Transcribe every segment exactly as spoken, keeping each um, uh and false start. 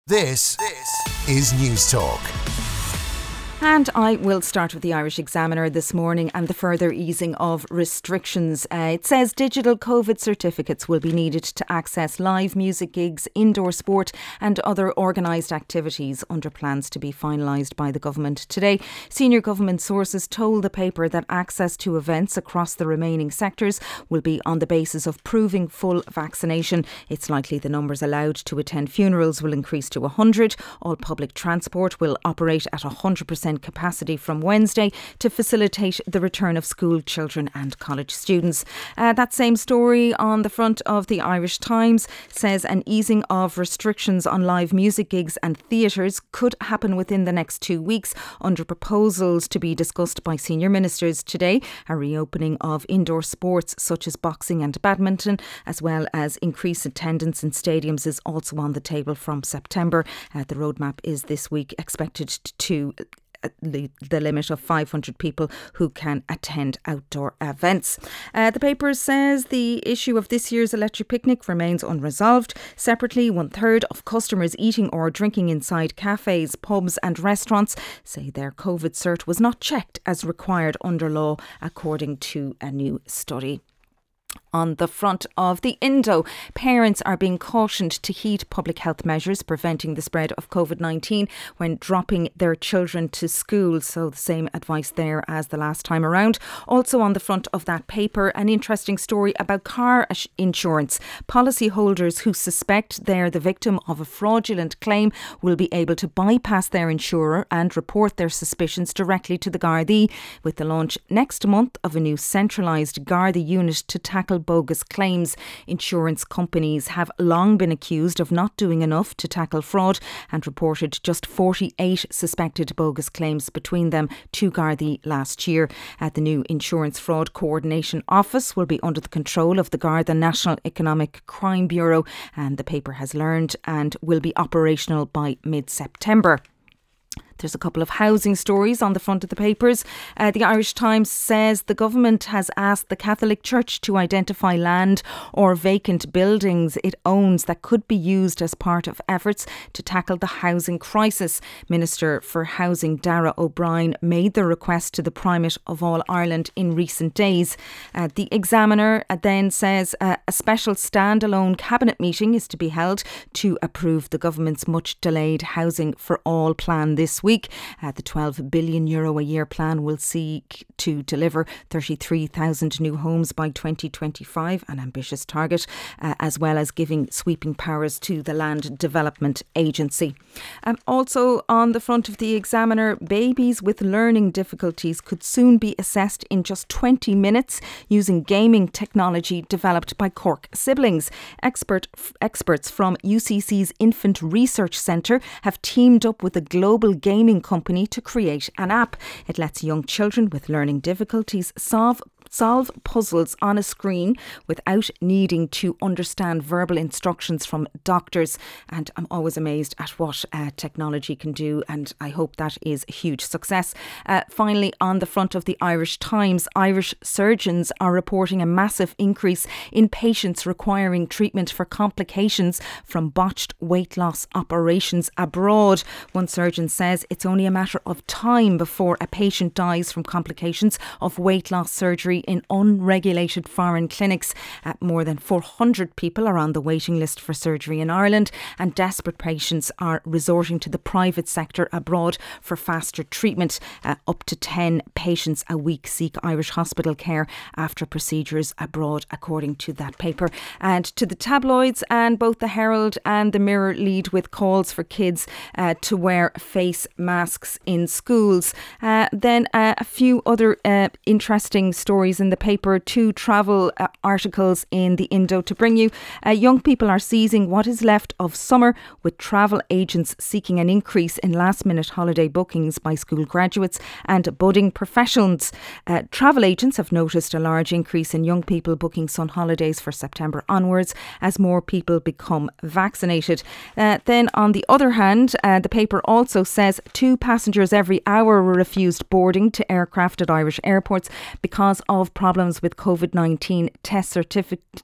This, this is News Talk. And I will start with the Irish Examiner this morning and the further easing of restrictions. Uh, it says digital COVID certificates will be needed to access live music gigs, indoor sport and other organised activities under plans to be finalised by the government today. Senior government sources told the paper that access to events across the remaining sectors will be on the basis of proving full vaccination. It's likely the numbers allowed to attend funerals will increase to one hundred. All public transport will operate at one hundred percent capacity from Wednesday to facilitate the return of school children and college students. Uh, that same story on the front of the Irish Times says an easing of restrictions on live music gigs and theatres could happen within the next two weeks under proposals to be discussed by senior ministers today. A reopening of indoor sports such as boxing and badminton, as well as increased attendance in stadiums, is also on the table from September. Uh, the roadmap is this week expected to The, the limit of five hundred people who can attend outdoor events. Uh, the paper says the issue of this year's electric picnic remains unresolved. Separately, one third of customers eating or drinking inside cafes, pubs and restaurants say their COVID cert was not checked as required under law, according to a new study. On the front of the Indo, parents are being cautioned to heed public health measures preventing the spread of COVID nineteen when dropping their children to school. So the same advice there as the last time around. Also on the front of that paper, an interesting story about car insurance. Policyholders who suspect they're the victim of a fraudulent claim will be able to bypass their insurer and report their suspicions directly to the Gardaí, with the launch next month of a new centralised Garda unit to tackle bogus claims. Insurance companies have long been accused of not doing enough to tackle fraud and reported just forty-eight suspected bogus claims between them to Gardaí last year. Uh, the new Insurance Fraud Coordination Office will be under the control of the Garda National Economic Crime Bureau, and the paper has learned and will be operational by mid-September. There's a couple of housing stories on the front of the papers. Uh, the Irish Times says the government has asked the Catholic Church to identify land or vacant buildings it owns that could be used as part of efforts to tackle the housing crisis. Minister for Housing Darragh O'Brien made the request to the Primate of All Ireland in recent days. Uh, the Examiner then says uh, a special standalone cabinet meeting is to be held to approve the government's much delayed Housing for All plan this week. Week. Uh, the twelve billion euro a year plan will seek to deliver thirty-three thousand new homes by twenty twenty-five, an ambitious target, uh, as well as giving sweeping powers to the Land Development Agency. Um, also on the front of the Examiner, babies with learning difficulties could soon be assessed in just twenty minutes using gaming technology developed by Cork siblings. Expert, f- experts from U C C's Infant Research Centre have teamed up with a global game gaming company to create an app. It lets young children with learning difficulties solve solve puzzles on a screen without needing to understand verbal instructions from doctors. And I'm always amazed at what uh, technology can do, and I hope that is a huge success. Uh, finally, on the front of the Irish Times, Irish surgeons are reporting a massive increase in patients requiring treatment for complications from botched weight loss operations abroad. One surgeon says it's only a matter of time before a patient dies from complications of weight loss surgery in unregulated foreign clinics. Uh, more than four hundred people are on the waiting list for surgery in Ireland, and desperate patients are resorting to the private sector abroad for faster treatment. Uh, up to ten patients a week seek Irish hospital care after procedures abroad, according to that paper. And to the tabloids, and both the Herald and the Mirror lead with calls for kids uh, to wear face masks in schools. Uh, then uh, a few other uh, interesting stories in the paper, two travel uh, articles in the Indo to bring you. Uh, young people are seizing what is left of summer, with travel agents seeking an increase in last minute holiday bookings by school graduates and budding professionals. Uh, travel agents have noticed a large increase in young people booking sun holidays for September onwards as more people become vaccinated. Uh, then on the other hand, uh, the paper also says two passengers every hour were refused boarding to aircraft at Irish airports because of problems with COVID nineteen test certificate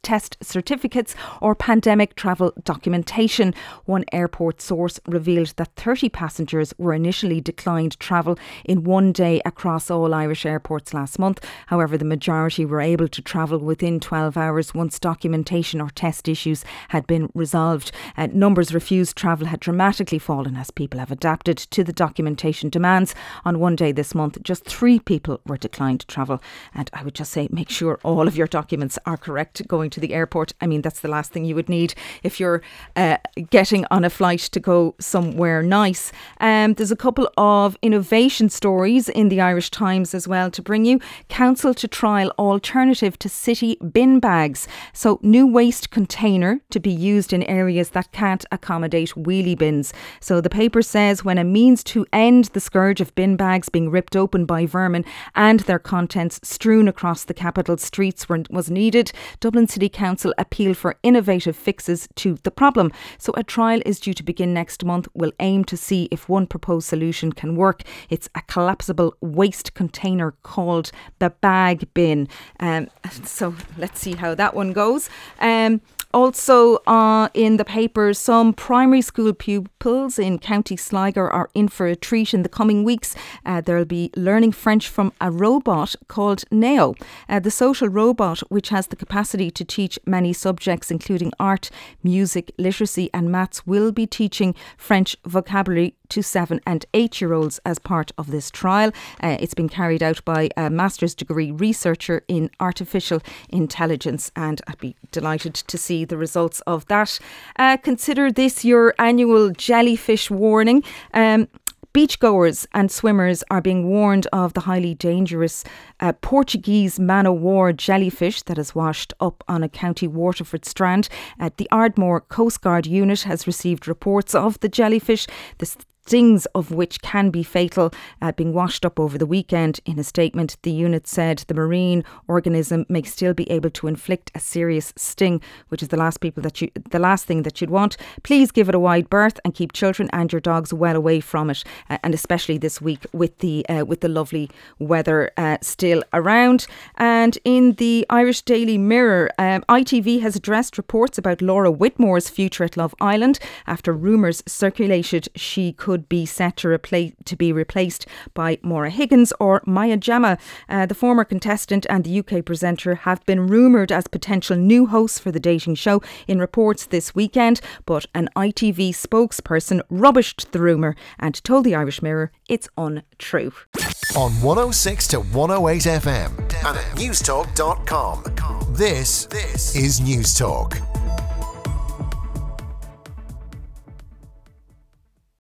test certificates or pandemic travel documentation. One airport source revealed that thirty passengers were initially declined travel in one day across all Irish airports last month. However, the majority were able to travel within twelve hours once documentation or test issues had been resolved. Uh, numbers refused travel had dramatically fallen as people have adapted to the documentation demands. On one day this month, just three people were declined travel. And I would just say, make sure all of your documents are correct going to the airport. I mean, that's the last thing you would need if you're uh, getting on a flight to go somewhere nice. Um, there's a couple of innovation stories in the Irish Times as well to bring you. Council to trial alternative to city bin bags. So new waste container to be used in areas that can't accommodate wheelie bins. So the paper says when a means to end the scourge of bin bags being ripped open by vermin and their contents strewn across the capital streets were, was needed, Dublin City Council appealed for innovative fixes to the problem. So a trial is due to begin next month. Will aim to see if one proposed solution can work. It's a collapsible waste container called the bag bin. Um, so let's see how that one goes. Um, Also uh, in the paper, some primary school pupils in County Sligo are in for a treat in the coming weeks. Uh, they'll be learning French from a robot called Neo. Uh, the social robot, which has the capacity to teach many subjects including art, music, literacy and maths, will be teaching French vocabulary to seven and eight year olds as part of this trial. Uh, it's been carried out by a master's degree researcher in artificial intelligence, and I'd be delighted to see the results of that. Uh, consider this your annual jellyfish warning. Um, Beachgoers and swimmers are being warned of the highly dangerous uh, Portuguese man o' war jellyfish that has washed up on a County Waterford strand. Uh, the Ardmore Coast Guard unit has received reports of the jellyfish, the stings of which can be fatal, uh, being washed up over the weekend. In a statement, the unit said the marine organism may still be able to inflict a serious sting, which is the last people that you, the last thing that you'd want. Please give it a wide berth and keep children and your dogs well away from it, uh, and especially this week with the uh, with the lovely weather uh, still around. And in the Irish Daily Mirror, um, I T V has addressed reports about Laura Whitmore's future at Love Island after rumours circulated she could be set to, replace, to be replaced by Maura Higgins or Maya Jama. Uh, the former contestant and the U K presenter have been rumoured as potential new hosts for the dating show in reports this weekend, but an I T V spokesperson rubbished the rumour and told the Irish Mirror it's untrue. On one oh six to one oh eight F M and at newstalk dot com. This, this is Newstalk.